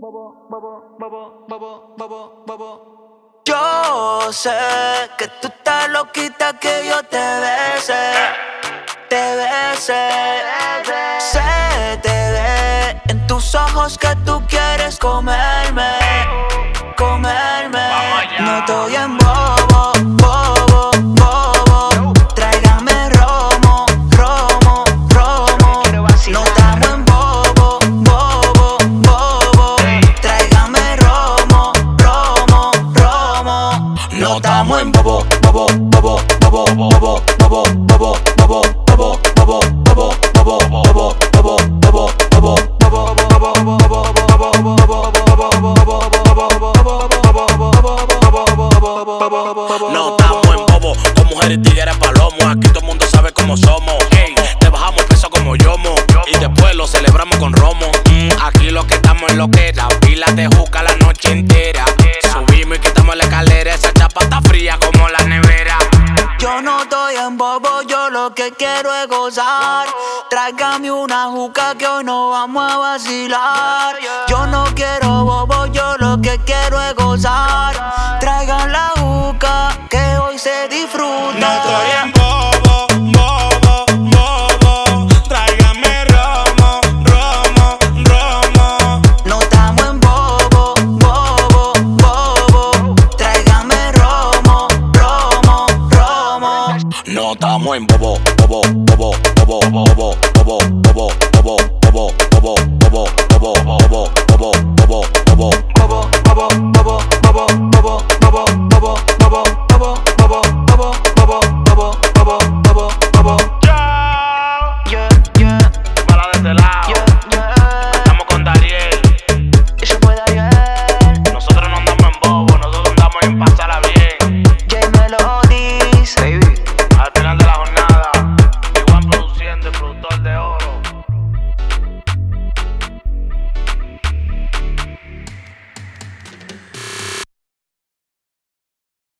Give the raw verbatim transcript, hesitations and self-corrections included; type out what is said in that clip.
Yo sé que tú estás loquita que yo te bese, te bese. Se te ve en tus ojos que tú quieres comerme, comerme. No estoy en bobo, bobo, bobo. Tráigame romo, romo, romo. No estamos en bobo, bobo, bobo. Tráigame romo, romo, romo. No estamos en bobo, bobo, bobo, bobo, bobo, bobo, bobo, bobo, bobo, bobo, bobo, bobo, bobo, bobo, bobo, no estamos en bobo, con mujeres y tigres palomo. Aquí todo el mundo sabe cómo somos. Ey, te bajamos el peso como yomo y después lo celebramos con romo. Mm, aquí lo que estamos es lo que era. Pilas de juca la noche entera. Subimos y quitamos la escalera. Esa chapa está fría como la nevera. Yo no estoy en bobo, yo lo que quiero es gozar. Tráigame una juca que hoy no vamos a vacilar. Yo no quiero bobo, yo lo que quiero